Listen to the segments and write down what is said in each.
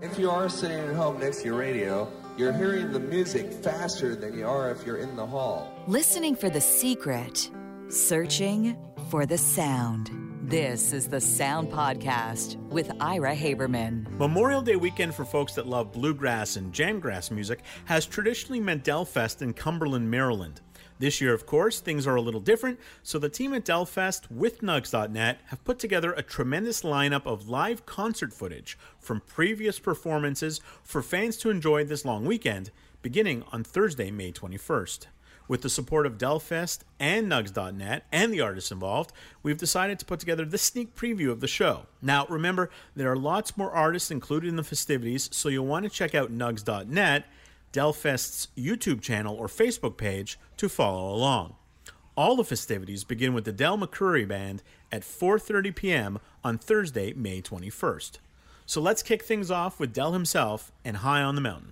If you are sitting at home next to your radio, you're hearing the music faster than you are if you're in the hall. Listening for the secret, searching for the sound. This is the Sound Podcast with Ira Haberman. Memorial Day weekend for folks that love bluegrass and jamgrass music has traditionally meant Delfest in Cumberland, Maryland. This year, of course, things are a little different, so the team at Delfest with Nugs.net have put together a tremendous lineup of live concert footage from previous performances for fans to enjoy this long weekend, beginning on Thursday, May 21st. With the support of Delfest and Nugs.net and the artists involved, we've decided to put together this sneak preview of the show. Now, remember, there are lots more artists included in the festivities, so you'll want to check out Nugs.net, Delfest's YouTube channel or Facebook page, to follow along. All the festivities begin with the Del McCoury Band at 4:30 p.m. on Thursday, May 21st. So let's kick things off with Del himself and High on the Mountain.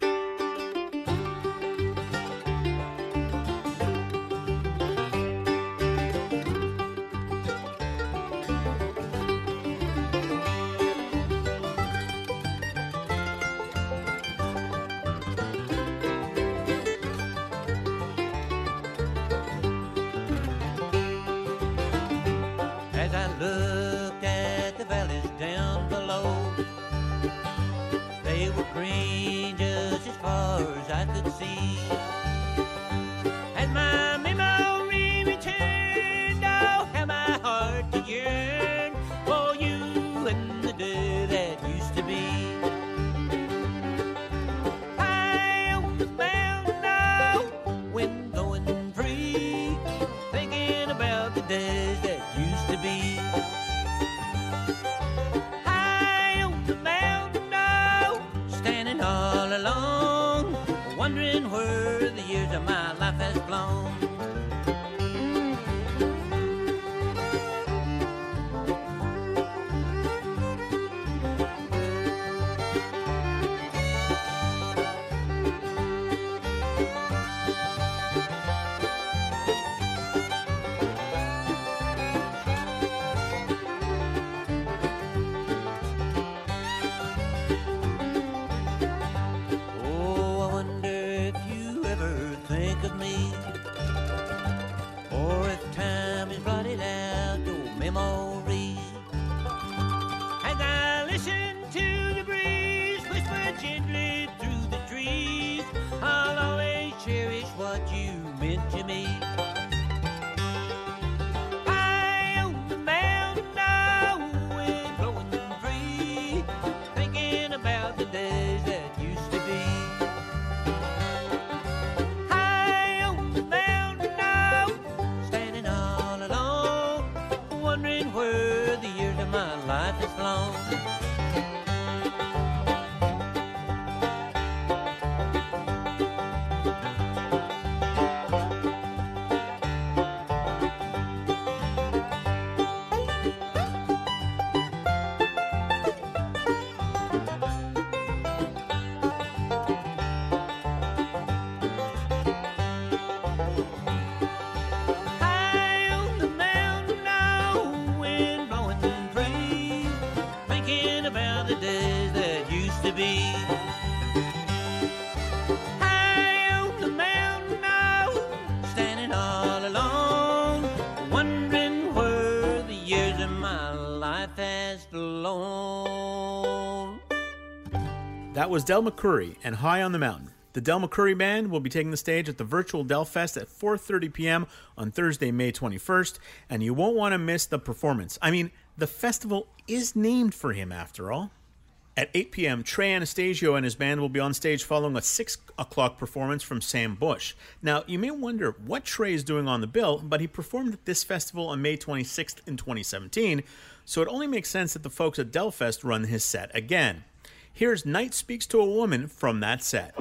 That was Del McCoury and High on the Mountain. The Del McCoury Band will be taking the stage at the virtual Delfest at 4:30 p.m. on Thursday, May 21st, and you won't want to miss the performance. I mean, the festival is named for him, after all. At 8 p.m., Trey Anastasio and his band will be on stage following a 6 o'clock performance from Sam Bush. Now, you may wonder what Trey is doing on the bill, but he performed at this festival on May 26th in 2017, so it only makes sense that the folks at Delfest run his set again. Here's Night Speaks to a Woman from that set.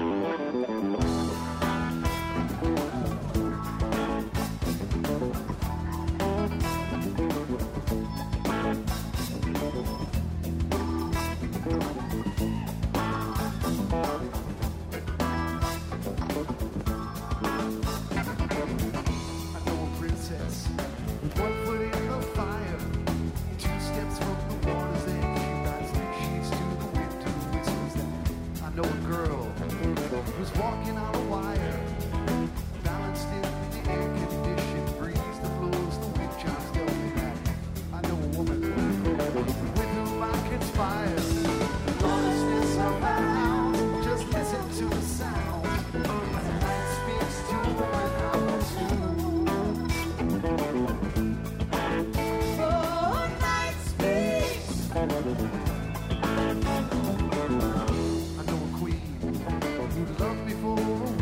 know a girl who's walking on a wire, balanced in the air-conditioned breeze that blows the wind chimes tell me that I know a woman with whom I conspire. Honestness around, just listen to the sound. The night speaks to a woman I want to. Oh, night speaks. I know a queen who loved before a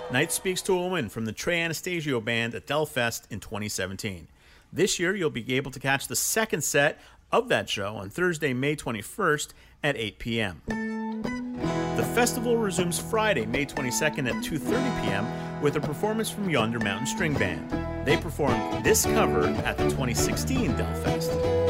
Night Speaks to a Woman from the Trey Anastasio Band at Delfest in 2017. This year, you'll be able to catch the second set of that show on Thursday, May 21st at 8 p.m. The festival resumes Friday, May 22nd at 2:30 p.m. with a performance from Yonder Mountain String Band. They performed this cover at the 2016 Delfest.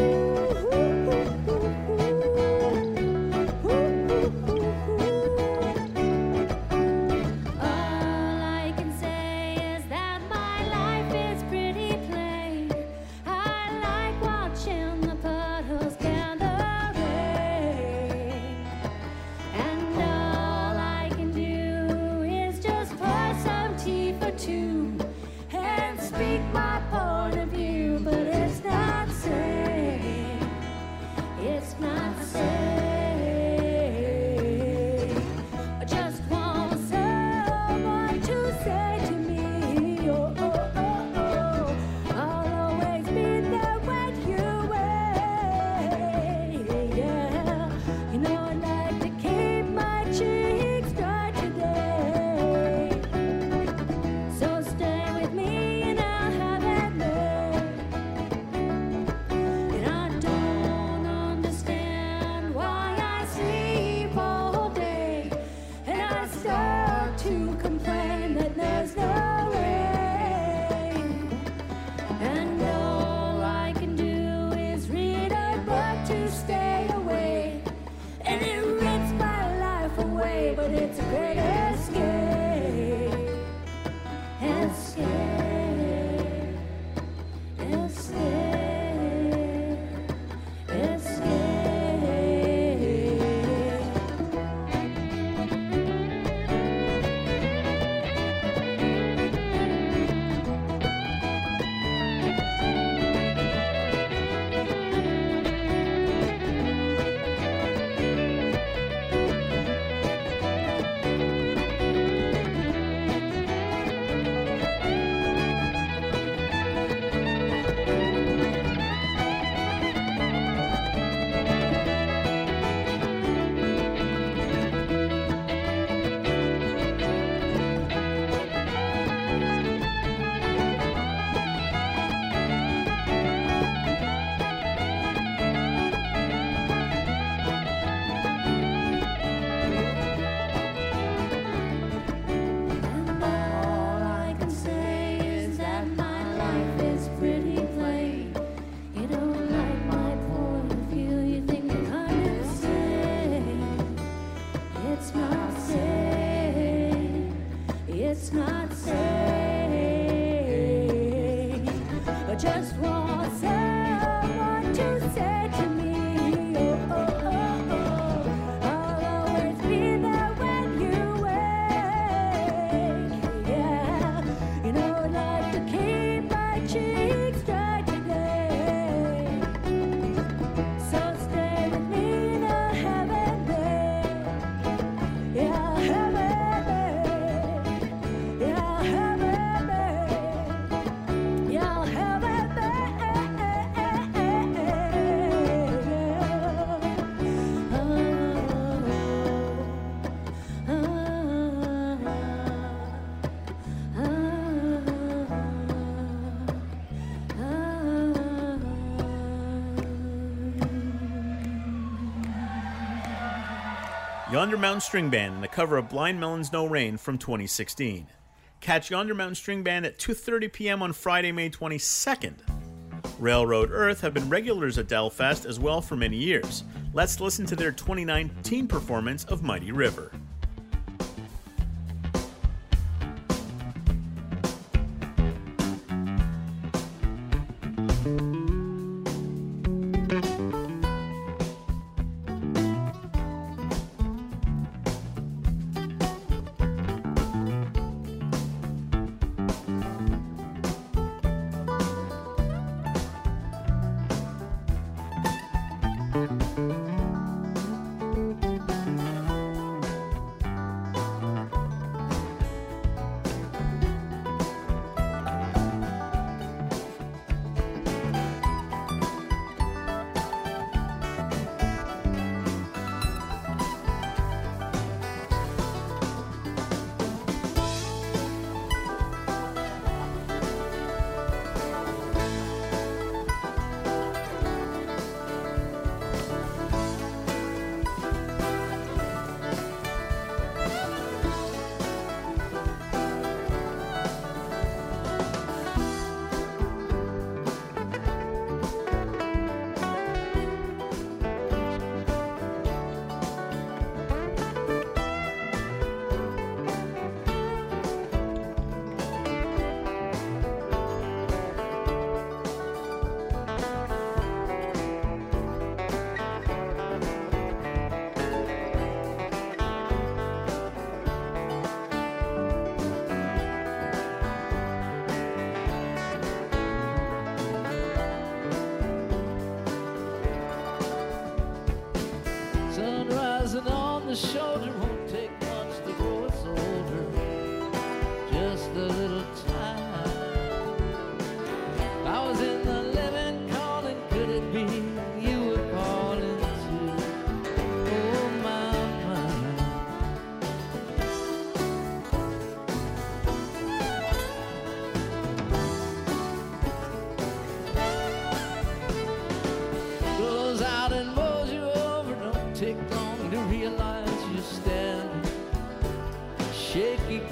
Yonder Mountain String Band and the cover of Blind Melon's No Rain from 2016. Catch Yonder Mountain String Band at 2:30 p.m. on Friday, May 22nd. Railroad Earth have been regulars at Delfest as well for many years. Let's listen to their 2019 performance of Mighty River.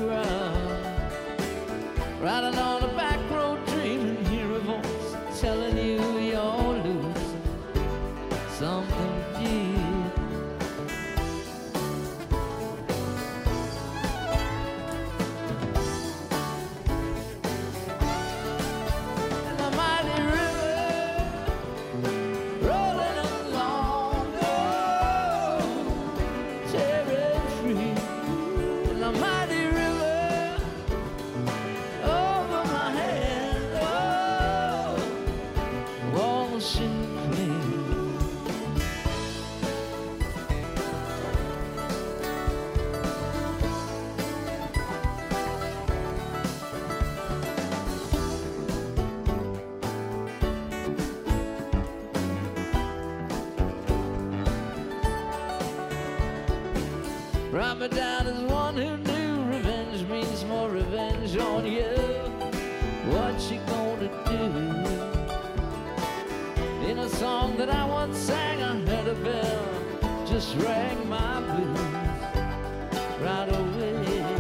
ground. Riding on a back road dreaming, hear a voice telling you you're losing something deep. Write me down as one who knew revenge means more revenge on you. What's she gonna do? In a song that I once sang, I heard a bell just rang my blues right away.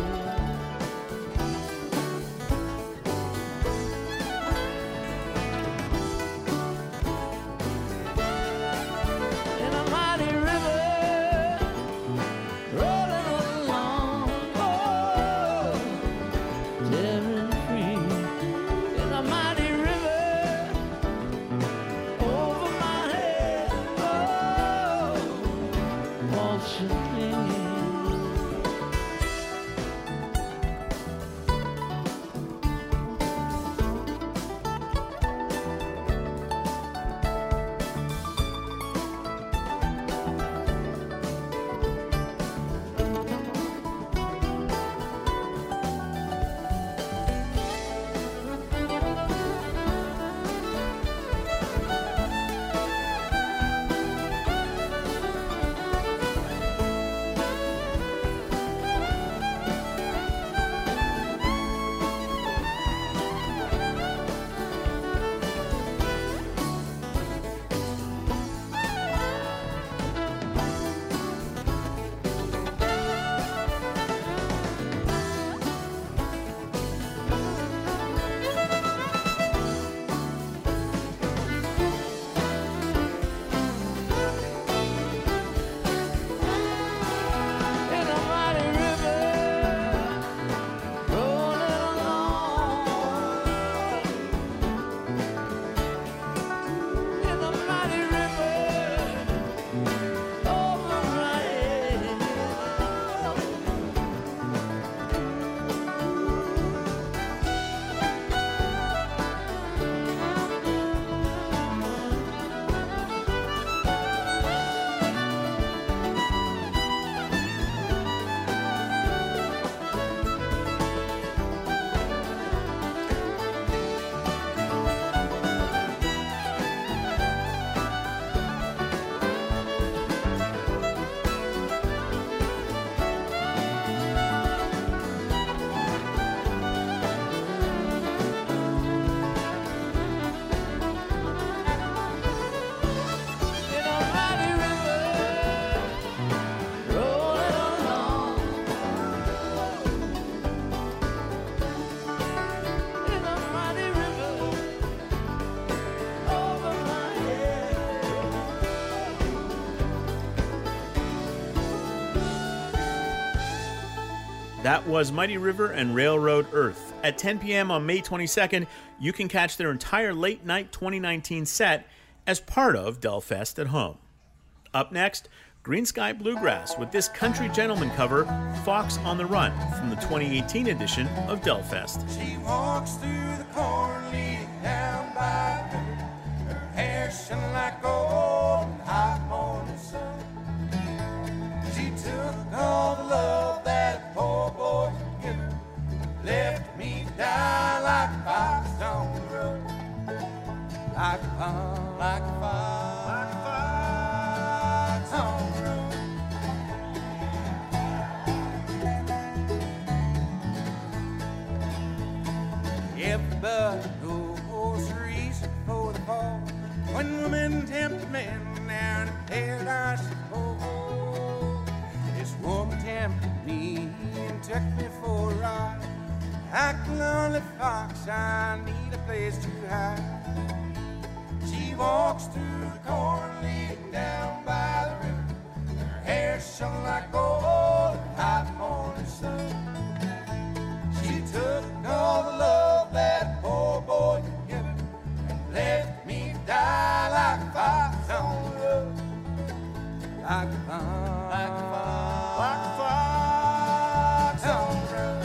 That was Mighty River and Railroad Earth. At 10 p.m. on May 22nd, you can catch their entire late night 2019 set as part of Delfest at Home. Up next, Green Sky Bluegrass with this country gentleman cover, Fox on the Run, from the 2018 edition of Delfest. She walks through the corn leading down by the river, her hair shone like gold in the hot morning sun. She took all the love that poor boy could give her, left me to die like a fox on the road, like a pond, like a fox, like a fox on the road. Everybody knows the reason for the fall, when women tempt men down in paradise. This woman tempted me into took me for a ride. Like a lonely fox, I need a place to hide. She walks through the corn leading down by the river. Her hair shone like gold in the hot morning sun. She took all the love that poor boy could give her and left me die like a fox on the road. Like a fox, like a fox, like a fox on the road.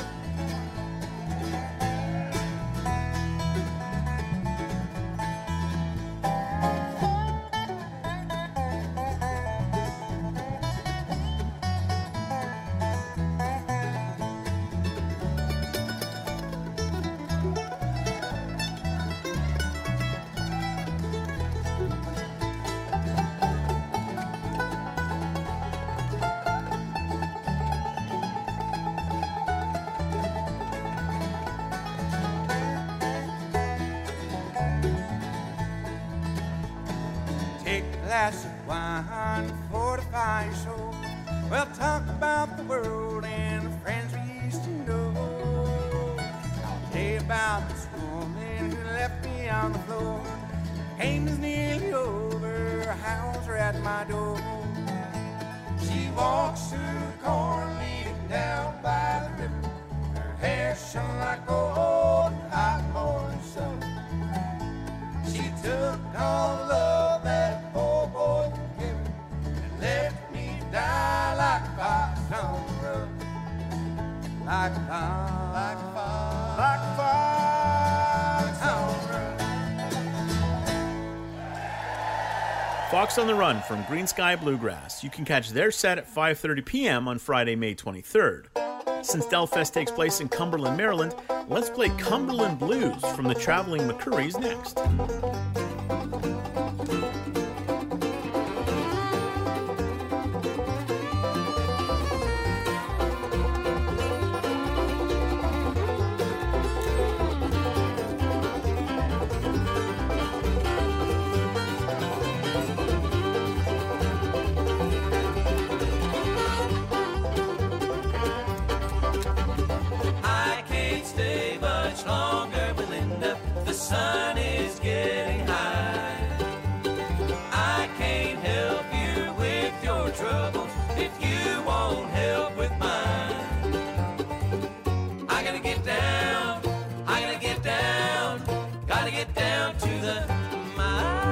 Glass of wine, fortify your soul. We'll talk about the world and the friends we used to know. I'll tell you about this woman who left me on the floor. Game is nearly over, hounds are at my door. She walks through the corn leading down by the river. Her hair shone like gold in the hot morning sun. She took all the love that poor boy could give me and left me die like a fox on the road. Like a fox, like a fox, like a fox on the road. Fox on the Run from Green Sky Bluegrass. You can catch their set at 5:30 p.m. on Friday, May 23rd. Since Delfest takes place in Cumberland, Maryland, let's play Cumberland Blues from the Traveling McCurries next. Longer, Belinda, the sun is getting high. I can't help you with your troubles if you won't help with mine. I gotta get down, I gotta get down, gotta get down to the mine.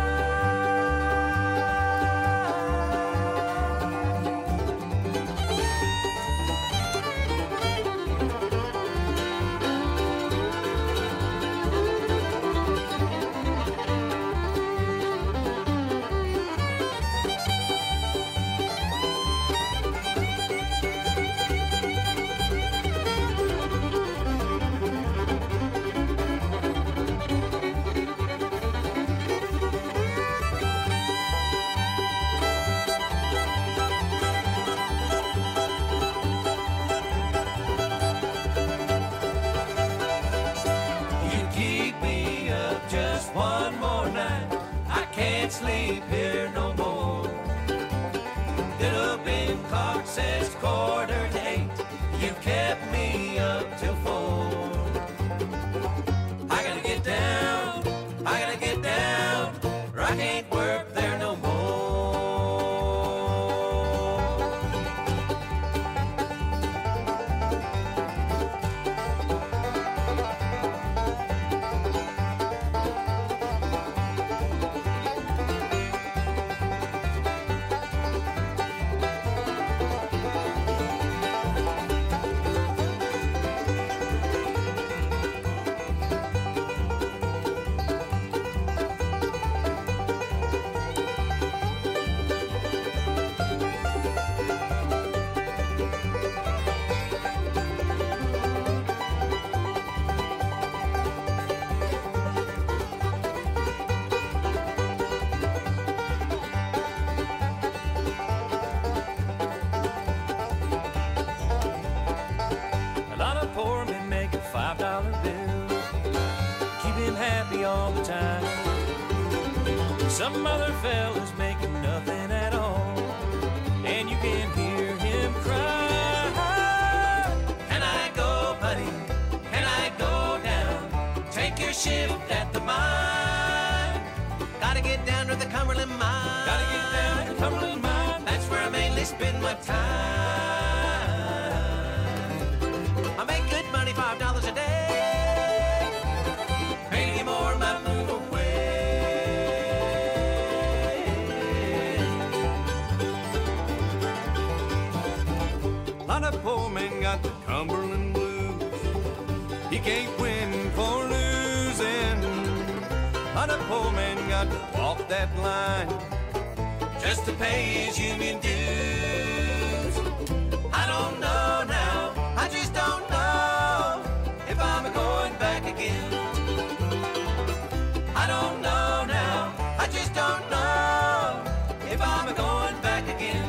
One more night, I can't sleep here no more. Little Ben clock says 7:45. You kept me up till 4. I gotta get down, I gotta get down, or I can't work there no more. All the time. Some other fella's making nothing at all, and you can hear him cry. Cumberland Mine. Gotta get down to Cumberland Mine. That's where I mainly spend my time. I make good money, $5 a day. Pay any more, my move away. A lot of poor men got the Cumberland blues. He can't win for losing. A lot of poor men got to walk that line just to pay his union dues. I don't know now, I just don't know if I'm going back again. I don't know now, I just don't know if I'm going back again.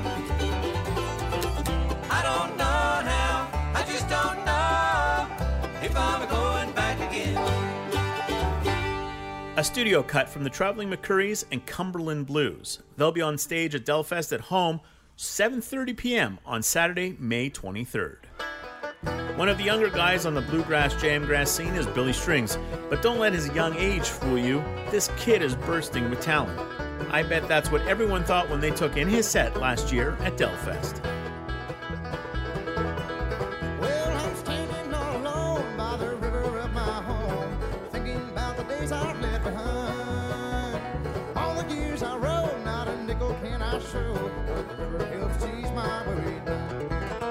I don't know now, I just don't know if I'm going back again. A studio cut from the Traveling McCurries and Cumberland Blues. They'll be on stage at Delfest at Home, 7:30 p.m. on Saturday, May 23rd. One of the younger guys on the bluegrass jamgrass scene is Billy Strings, but don't let his young age fool you. This kid is bursting with talent. I bet that's what everyone thought when they took in his set last year at Delfest. Well, I'm standing all alone by the river of my home, thinking about the days I've left behind. All the years I rode, not a nickel can I show, but the river helps ease my worried mind.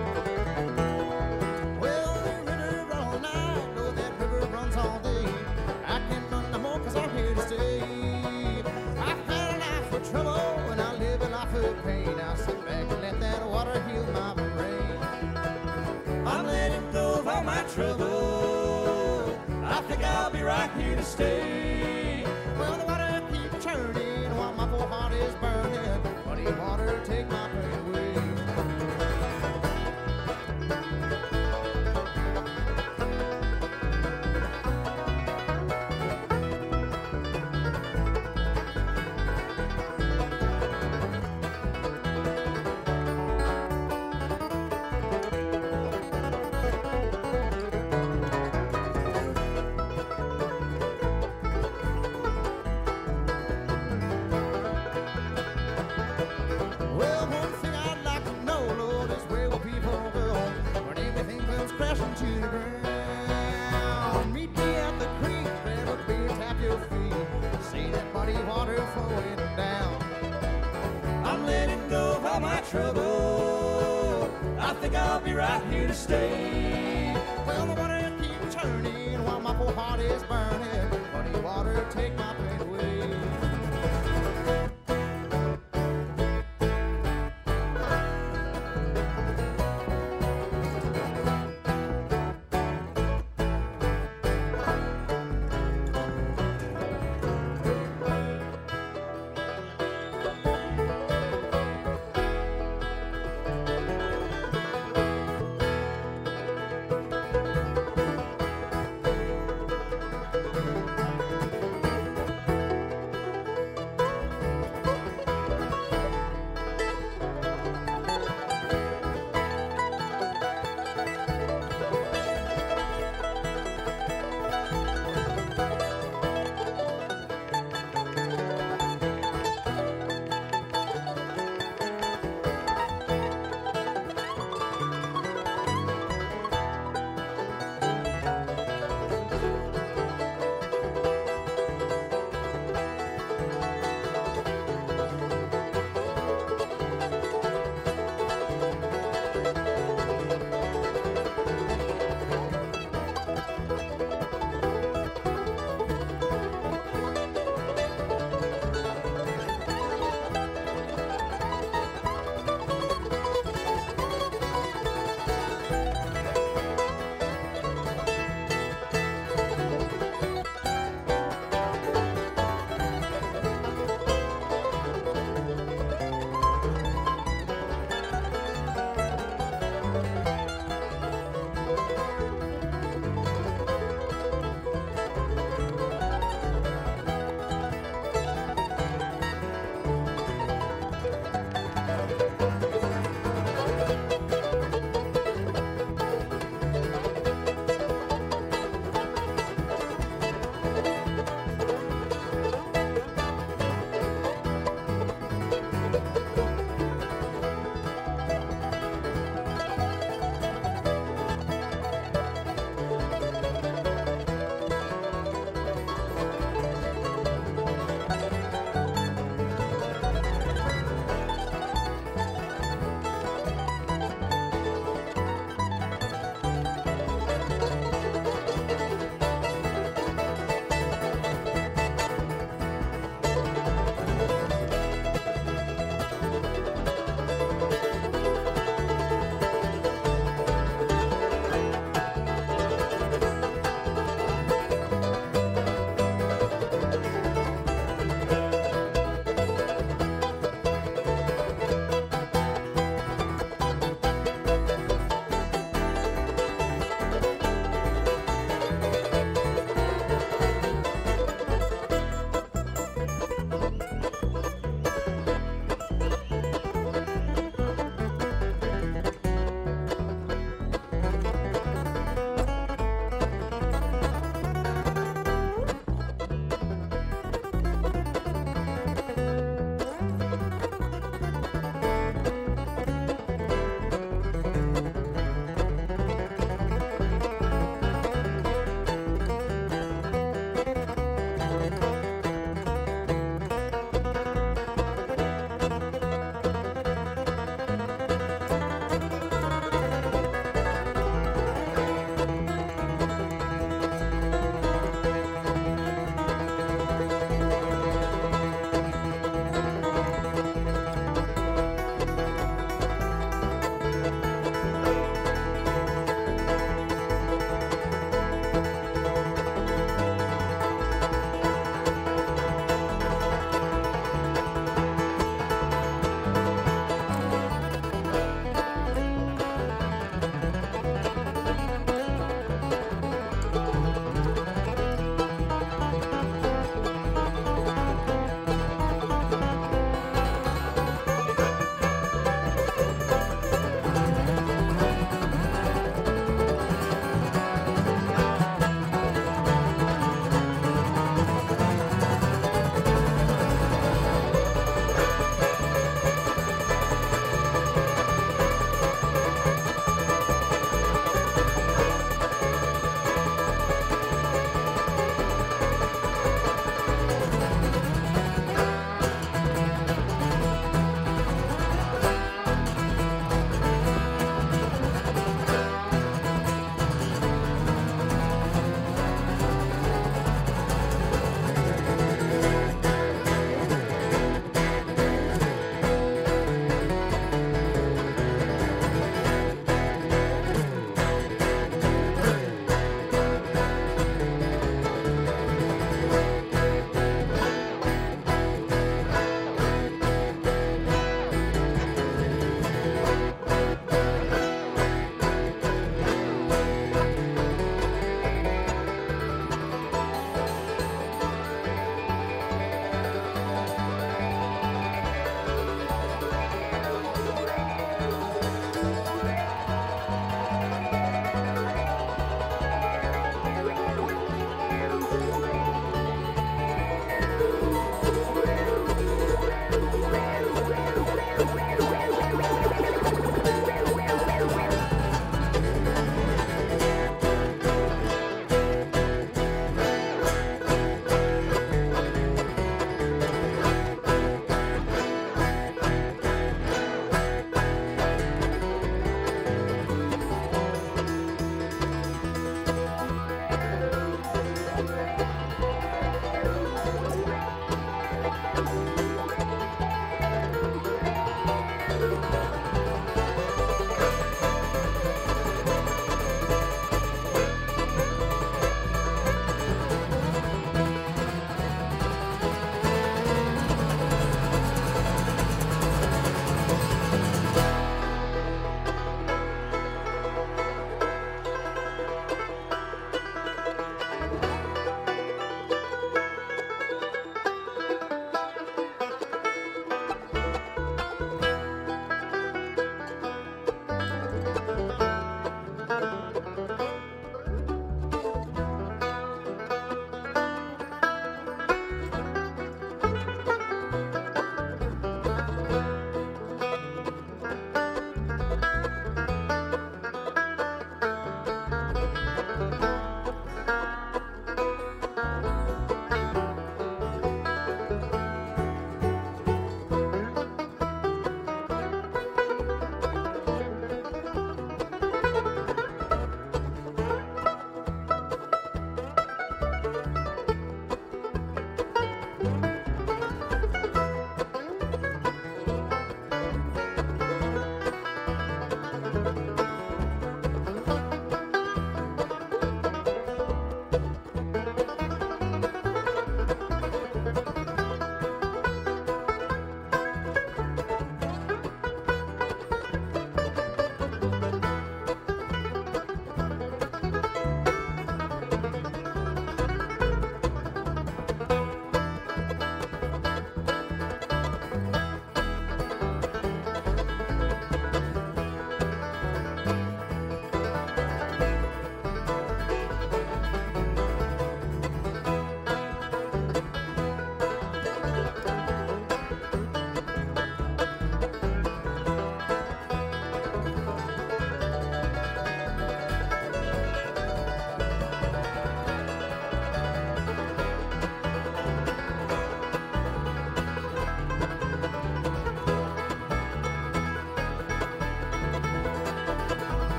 Well, the river run all night, know that river runs all day. I can't run no more 'cause I'm here to stay. I've had a life of trouble and I live a life of pain. I'll sit back and let that water heal my brain. I'm letting go of all my trouble. I think I'll be right here to stay. Well, the water keeps churning while my poor heart is burning. Muddy water, take my pain away. Well, one thing I'd like to know, Lord, is where will people go when everything comes crashing to the ground? Meet me at the creek, grab a beer, tap your feet, see that muddy water flowing down. I'm letting go of all my trouble. I think I'll be right here to stay. Well, the water keeps churning while my poor heart is burning. Muddy water, take my pain away.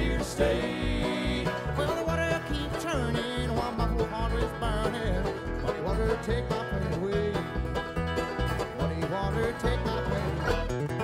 here to stay. Well, the water keeps turning while my heart is burning. Muddy water, take my pain away. Muddy water, take my pain away.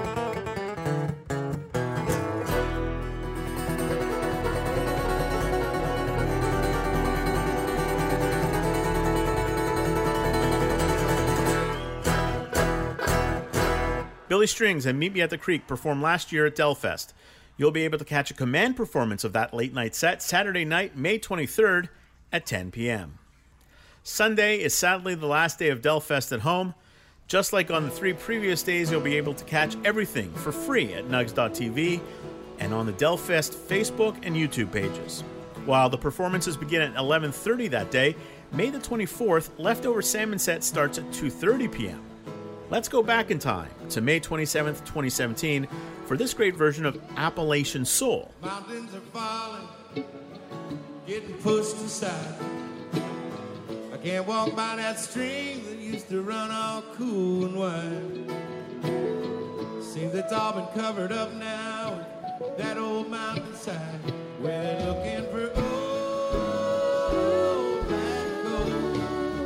Billy Strings and Meet Me at the Creek performed last year at Delfest. You'll be able to catch a command performance of that late night set Saturday night, May 23rd at 10 p.m. Sunday is sadly the last day of Delfest at home. Just like on the 3 previous days, you'll be able to catch everything for free at nugs.tv and on the Delfest Facebook and YouTube pages. While the performances begin at 11:30 that day, May the 24th, Leftover Salmon Set starts at 2:30 p.m. Let's go back in time to May 27th, 2017 for this great version of Appalachian Soul. Mountains are falling, getting pushed aside. I can't walk by that stream that used to run all cool and wide. Seems it's all been covered up now with that old mountainside where they're looking for old black gold.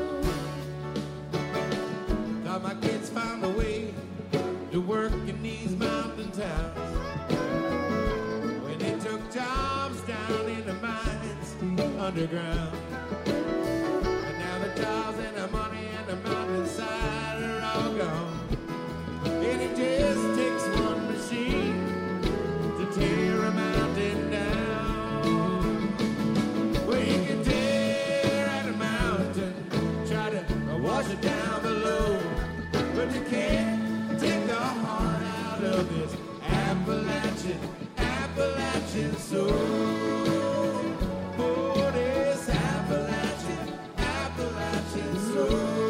Thought my kids found a way to work in these mountain towns when they took jobs down in the mines underground. And now the jobs and the money and the mountainside are all gone. And it just takes one machine to tear a mountain down. Well, you can tear at a mountain, try to wash it down below, but you can't take the heart out of this Appalachian soul. Oh, this Appalachian soul.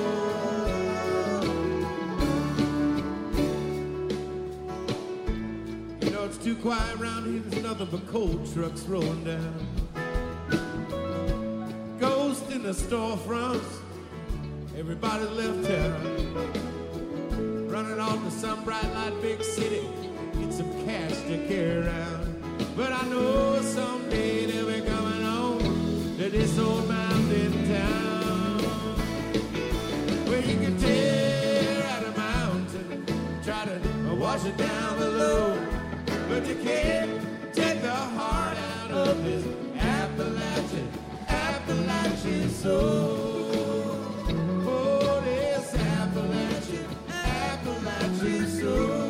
You know it's too quiet around here, there's nothing but coal trucks rolling down. Ghost in the storefronts, everybody left town. Running off to some bright light big city, get some cash to carry around. But I know someday they'll be coming home to this old mountain town, where you can tear at a mountain, try to wash it down below, but you can't take the heart out of this Appalachian soul. Oh, this Appalachian soul.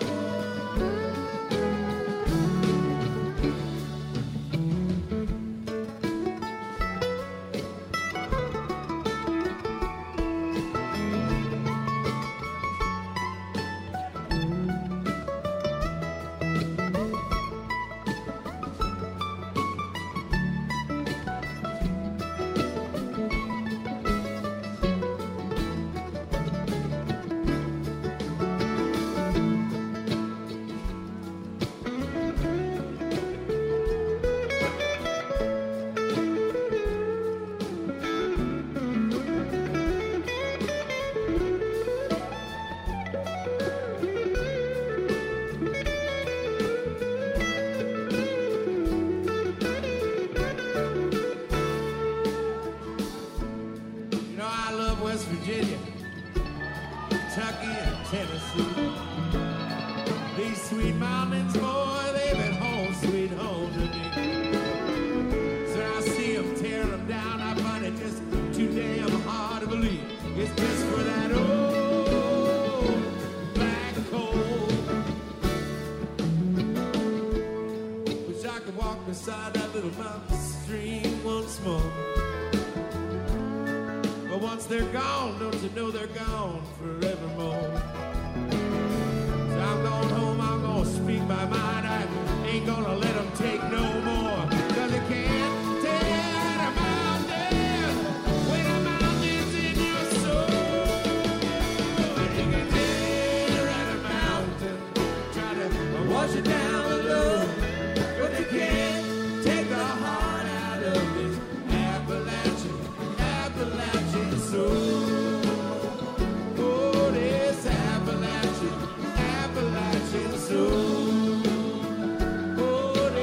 West Virginia, Kentucky, and Tennessee. These sweet mountains, boy, they've been home, sweet home to me. So I see them tear them down, I find it just too damn hard to believe. It's just for that old black coal. Wish I could walk beside that little mountain stream once more. But once they're gone, don't you know they're gone forevermore? So I'm going home, I'm gonna speak my mind. I ain't gonna let them take no more. Cause they can't tear a mountain when a mountain's in your soul. You can tear at a mountain, try to wash it down below, but you can't take the heart out of this Appalachian soul. Oh, this Appalachian soul. Oh,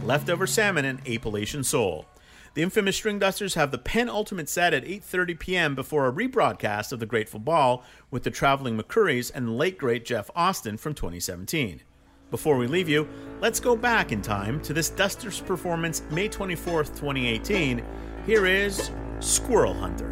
Leftover Salmon, and Appalachian Soul. The infamous String Dusters have the penultimate set at 8:30 p.m. before a rebroadcast of The Grateful Ball with the Traveling McCourys and late great Jeff Austin from 2017. Before we leave you, let's go back in time to this Dusters performance May 24th, 2018. Here is Squirrel Hunter.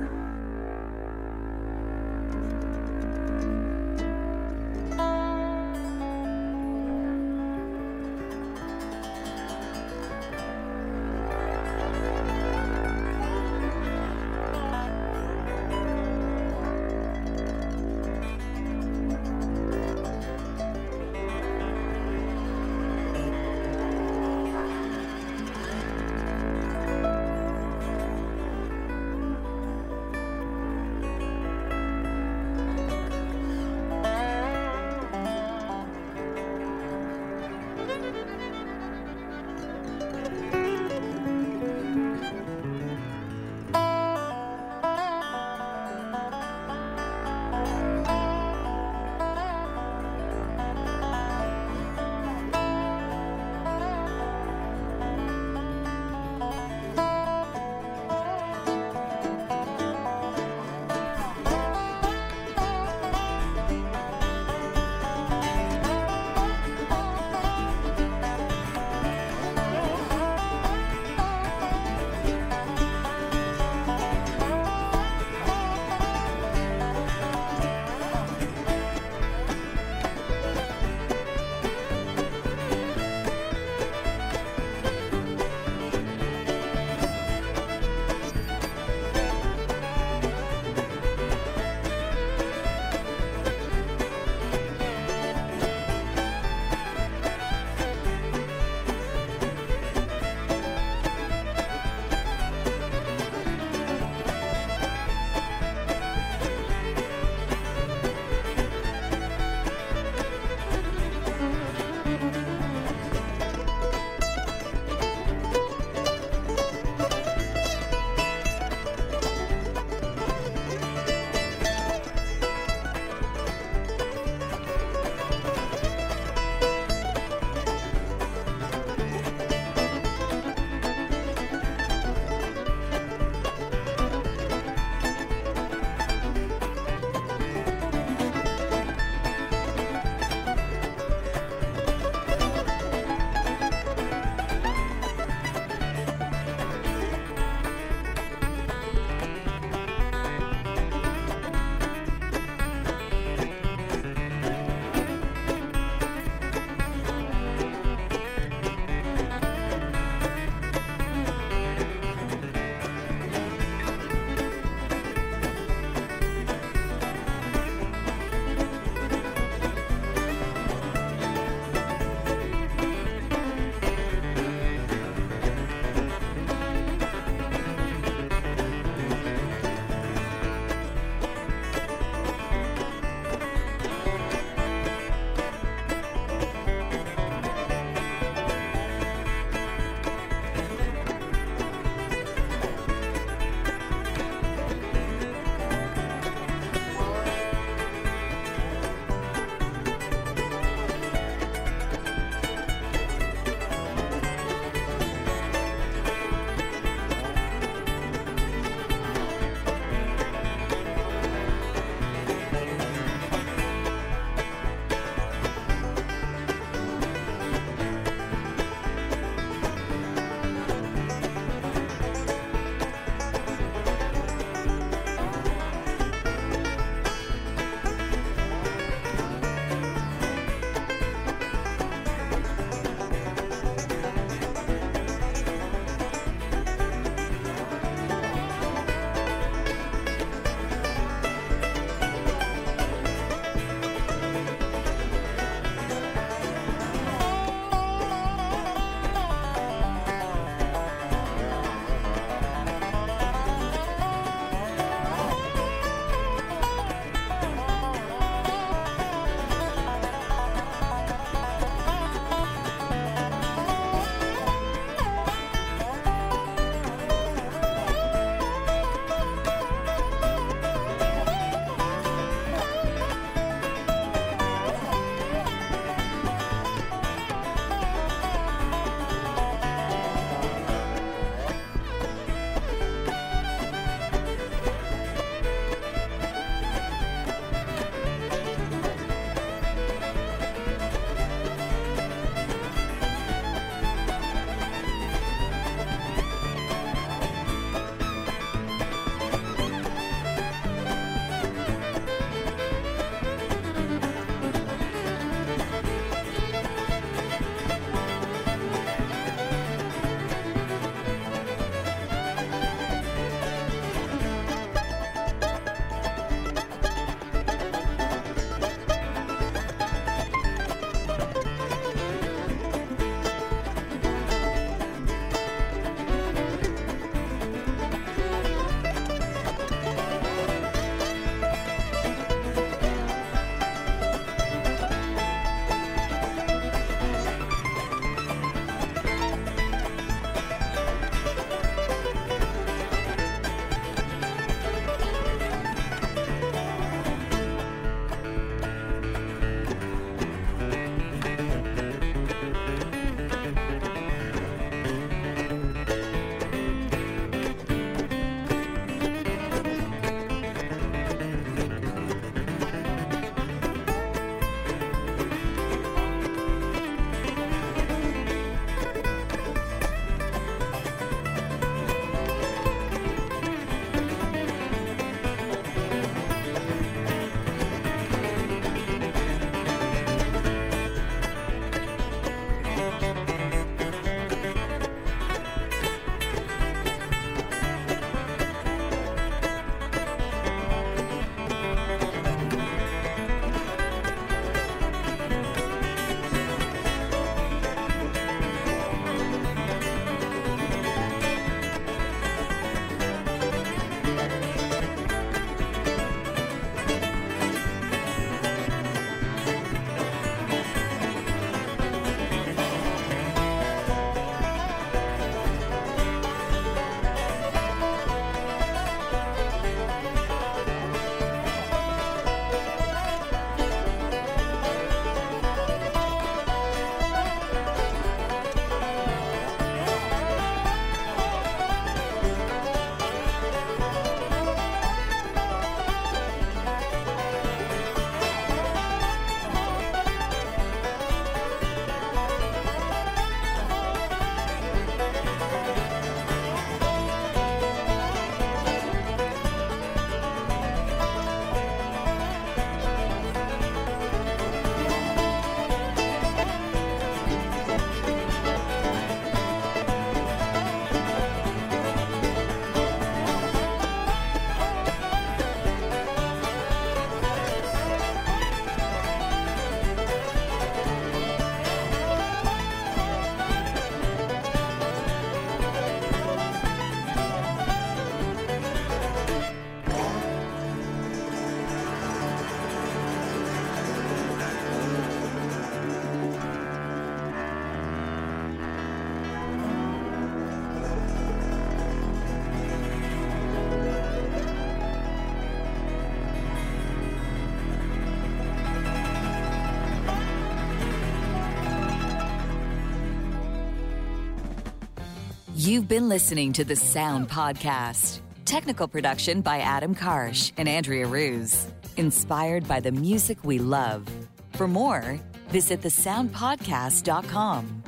You've been listening to the Sound Podcast. Technical production by Adam Karsh and Andrea Ruse. Inspired by the music we love. For more, visit thesoundpodcast.com.